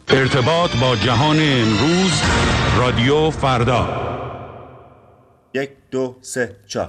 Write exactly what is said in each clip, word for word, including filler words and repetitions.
ارتباط با جهان امروز، رادیو فردا. یک دو سه چهار.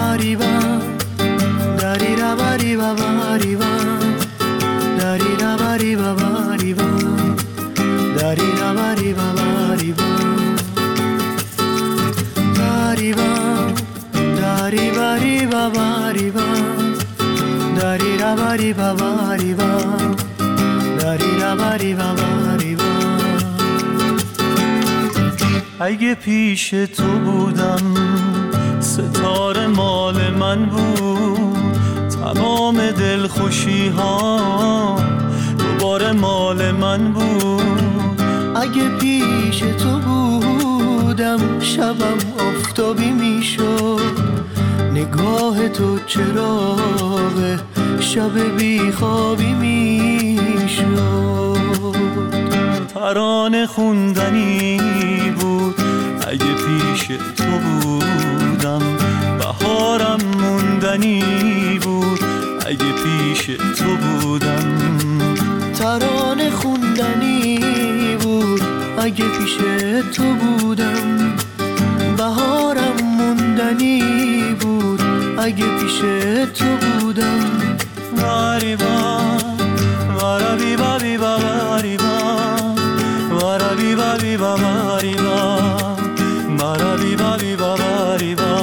اگه پیش تو بودم ستاره مال من بود، تمام دلخوشی ها دوباره مال من بود. اگه پیش تو بودم شبم آفتابی میشد، نگاه تو چراغ شب بیخوابی میشد. ترانه خوندنی بود اگه پیش تو بودم، بهارم موندنی بود اگه پیش تو بودم. ترانه خوندنی بود اگه پیش تو بودم، بهارم موندنی بود اگه پیش تو بودم. واریبا وارابی بابی باریبا وارابی بابی باریبا وارابی بابی باریبا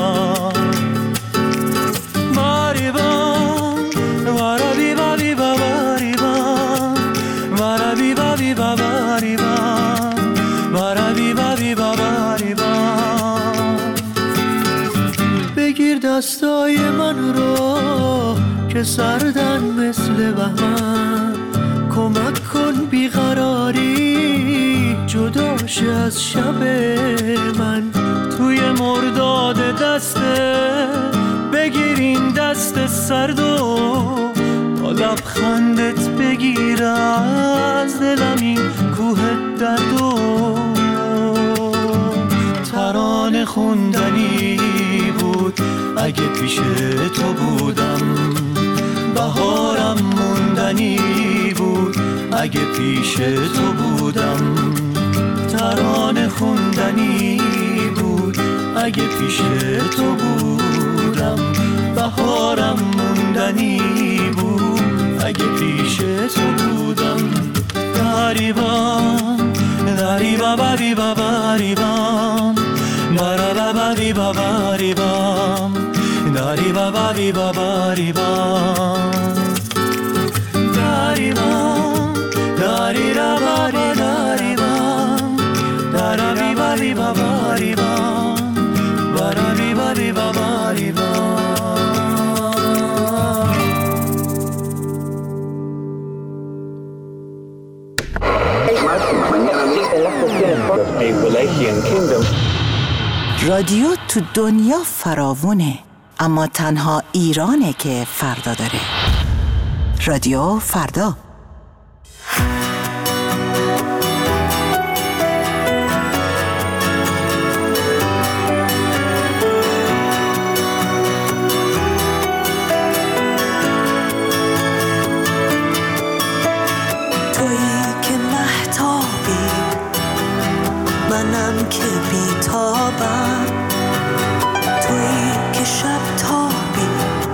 باریبا وارابی بابی باریبا وارابی بابی باریبا وارابی بابی باریبا. بگیر دستای من رو که سردن مثل بهمن، کمک کن بیقراری جداش از شب من. توی مرداد دسته بگیر این دست سرد و با لبخندت بگیر از دلم این کوه درد و ترانه خوندنی بود اگه پیش تو بودم، بهارم موندنی بود اگه پیش تو بودم. ترانه خوندنی بود اگه پیش تو بودم، بهارم موندنی بود اگه پیش تو بودم. داریبام داریبا بابی باباریبام بارا بابی باباریبام داریبا بابی باباریبام داریبام داری را باری داریبام دارابی بابی باباریبام بارابی بابی باباریبام. رادیو تو دنیا فراوونه، اما تنها ایرانه که فردا داره. رادیو فردا. تویی که مهتابی، منم که بیتابم. تویی که شب تابی،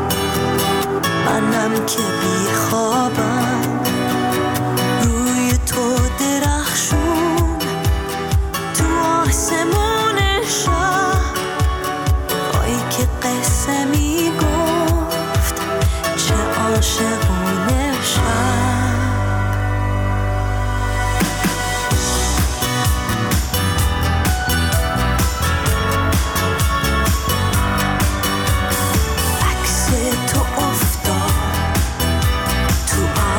منم که بیخوابم. روی تو درخشون تو آسمون شب، وای که قصه میگفت چه عاشقونه شب. عکس تو افتاد تو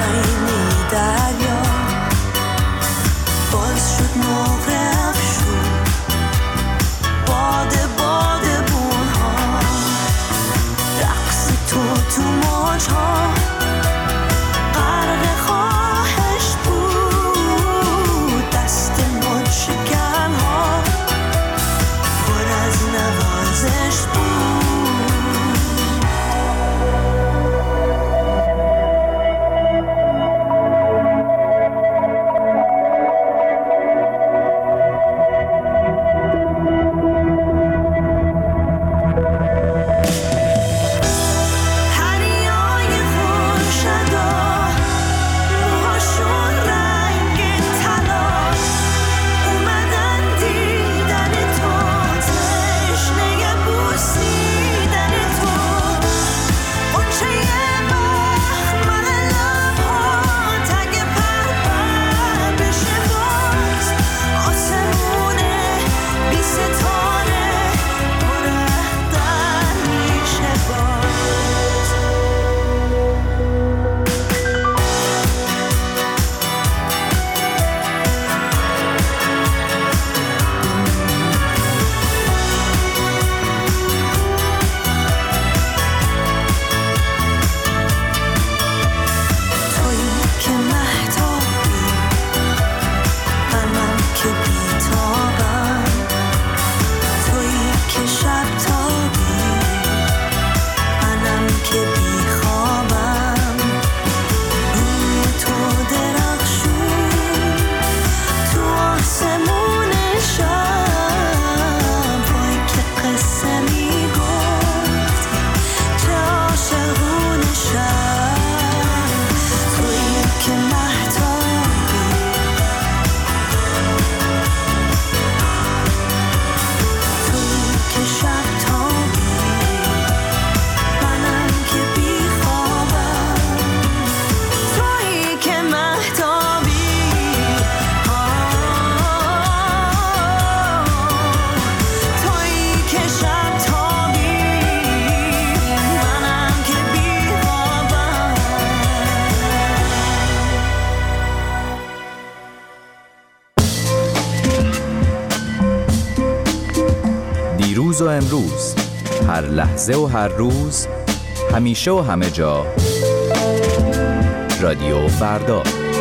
دیروز و امروز، هر لحظه و هر روز، همیشه و همه جا. رادیو فردا.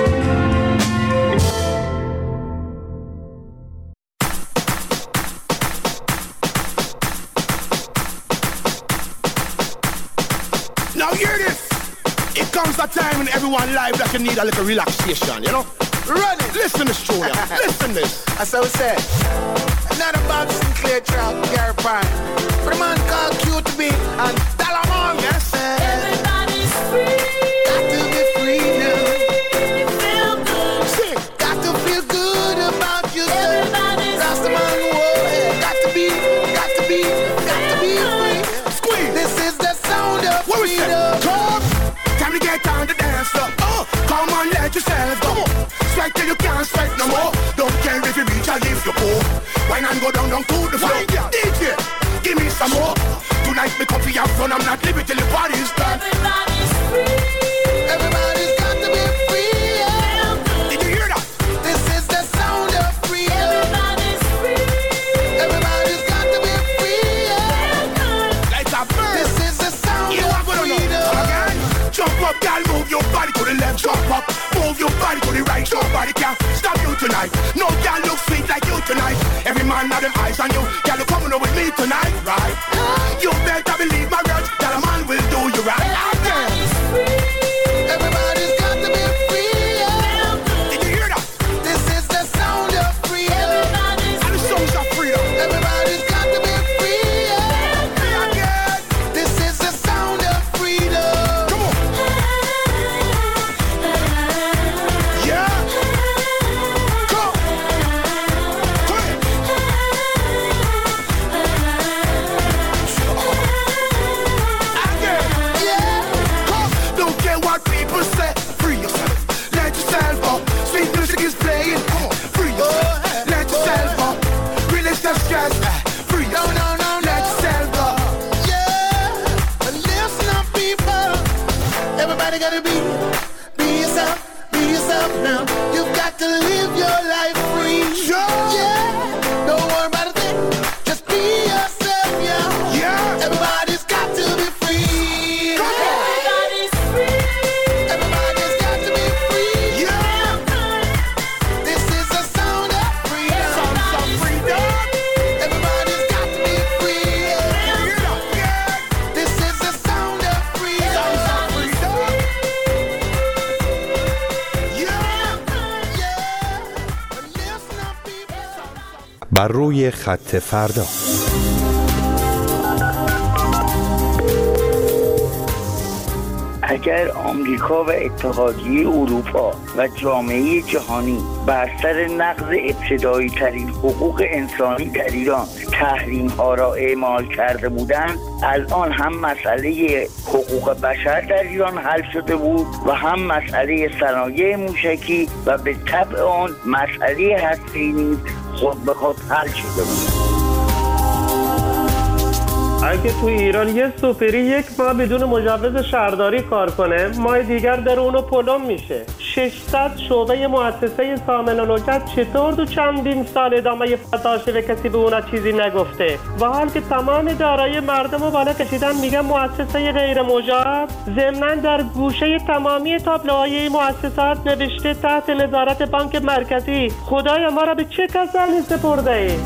Now hear this. It comes a time in everyone's life that you need a little relaxation, you know? Run it. Listen to Julia. Listen this. That's how it said. Not a Bob Sinclair track, Gary Pine. But a man called Q to be and Talamon. Yes, sir. Everybody's free. Got to be free now. You feel good. Sing. Got to feel good about yourself. Everybody's Rastaman, whoa, yeah. Got to be, got to be, got to be free. Squeeze. This is the sound of freedom. Come. Time to get on the dance floor. Oh, come on, let yourself go. Strike till you can't strike no more. Don't care if you reach or if you go. Wine and go down, down to the floor. D J, give me some more. Tonight me come for your fun. I'm not leaving till the party's done. Everybody's free. Everybody's got to be free. Yeah. Did you hear that? This is the sound of freedom. Everybody's free. Everybody's got to be free. Yeah. Like a bird. This is the sound you of freedom. Again, jump up, girl, move your body to the left. Jump up, move your body to the right. Nobody can stop you tonight. No girl look sweet like you tonight. Every man have them eyes on you. Girl, you coming up with me tonight, right? You better believe my words. That a man will do you right. Everybody's free. Everybody's got to be free. Yeah. Did you hear that? This is the sound of freedom. Everybody's and the songs of freedom. Everybody's got to be free. Yeah. Again. This is the sound of freedom. Come on. Yeah. Come. Come. Again. Yeah. Come. Don't care what people say. Free yourself. Let yourself up. Sweet music is playing. Come on. Free yourself. Let yourself up. Release the stress. Free yourself. No, no, no, let yourself up. Yeah. And listen up, people. Everybody gotta be, be yourself, be yourself now. You've got to live your life free. Yeah. Don't worry about a thing. Just be yourself, yeah. Yeah. Everybody's got to be free. Come on. Everybody's free. Everybody's got to be free. Yeah. This is the sound of freedom. Sound of freedom. Everybody's got to be free. Yeah. Yeah. This is the sound of freedom. Sound of freedom. Yeah. Yeah. And listen up, people. بر روی خط فردا. اگر آمریکا و اتحادیه اروپا و جامعه جهانی بر سر نقض ابتدایی ترین حقوق انسانی در ایران تحریم ها را اعمال کرده بودند، الان هم مسئله حقوق بشر در ایران حل شده بود و هم مسئله صنایع موشکی و به طبع آن مسئله هسته‌ای نیز خود به خود حل شده بود. اگه تو ایران یه سوپری یک ماه بدون مجوز شهرداری کار کنه، ماه دیگر در اونو پلم میشه. ششصد شعبه مؤسسه سامن و نوکت چطور دو چندین سال ادامه فتاشه و کسی به اونا چیزی نگفته؟ و حال که تمام دارایی مردم رو بالا کشیدن میگن مؤسسه غیر مجاز، ضمناً در گوشه تمامی تابلوهای مؤسسات نوشته تحت نظارت بانک مرکزی. خدایا ما را به چه کسانی سپرده ای؟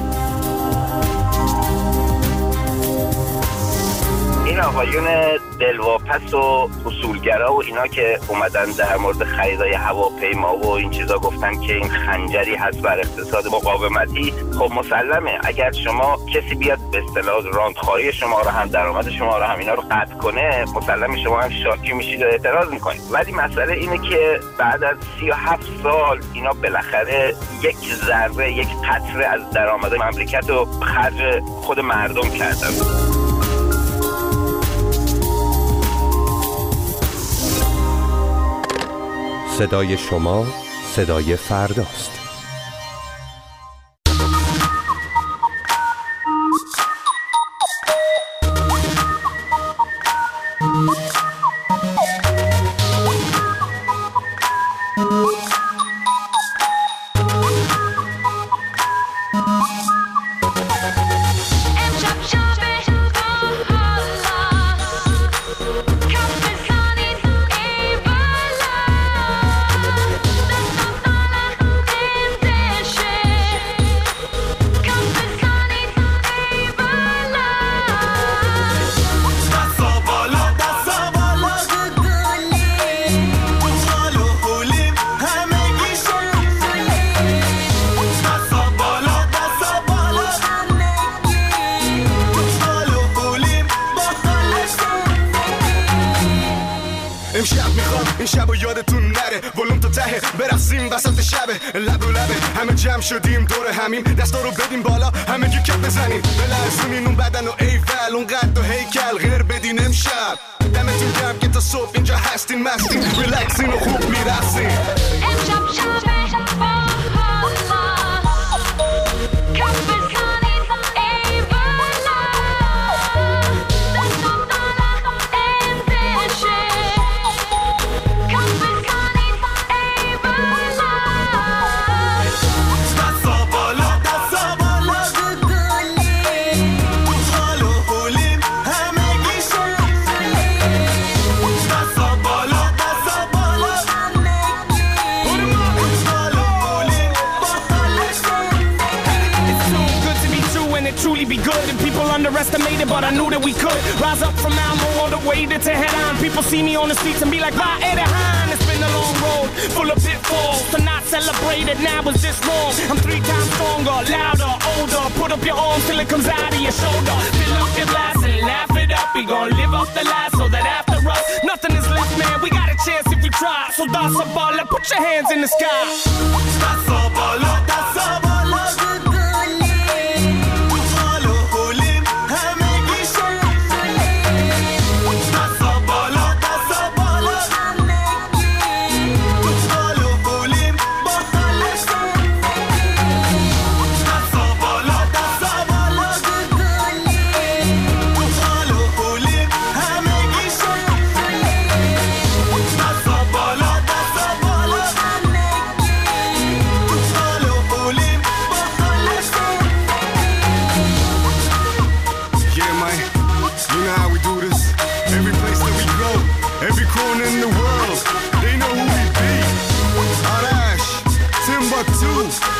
این آقایون دلواپس و اصولگرا و اینا که اومدن در مورد خریدای هواپیما و این چیزا گفتن که این خنجری هست بر اقتصاد مقاومتی، خب مسلمه اگر شما کسی بیاد به اصطلاح راندخواری شما رو هم درآمد شما رو هم اینا رو قطع کنه، مسلمه شما هم شاکی میشید و اعتراض میکنید. ولی مسئله اینه که بعد از سی و هفت سال اینا بالاخره یک ذره یک قطره از درآمد مملکت رو خرج خود مردم کردن. صدای شما صدای فرداست. امشب که برقصیم وسط شبه لب و لبه همه جمع شدیم دور همین دستا رو بدیم بالا همه گی کپ بزنیم بلرزونین اون بدن و ایفل اون قد و هیکل غیر بدین امشب دمتون گرم که تا صبح اینجا هستین مستین ریلکسین و خوب میرسین امشب شبه با حالا کف بزنین ای بلا دستم دارم اندشه کف بزنین ای بلا دستا بالا دستا بالا گلیم تو حال و حولیم همگی شدیم دستا بالا دستا بالا همگی تو حال و حولیم با حال شدیم. It's so good to be true and it truly be good. And people underestimated, but I knew that we could rise up from Malmo all the way to Tehran. People see me on the streets and be like, "Va Erehan." It's been a long road, full of pitfalls. To not celebrate it now is just wrong. I'm three times stronger, louder, older. Put up your arms till it comes out of your shoulder. Fill up your glass and laugh it up. We gon' live off the last so that after us, nothing is left, man. We got a chance if we try. So dance a ball, put your hands in the sky. دستا بالا دستا بالا گلیم تو حال و حولیم همگی شدیم دستا بالا دستا بالا همگی تو حال و حولیم با حال شدیم دستا بالا دستا بالا گلیم تو حال و حولیم همگی شدیم دستا بالا دستا بالا همگی تو حال و حولیم با حال شدیم. Yeah, man, you know how we do this. Every place that we go, every corner in the world, they know who we be. Arash, Timbuktu,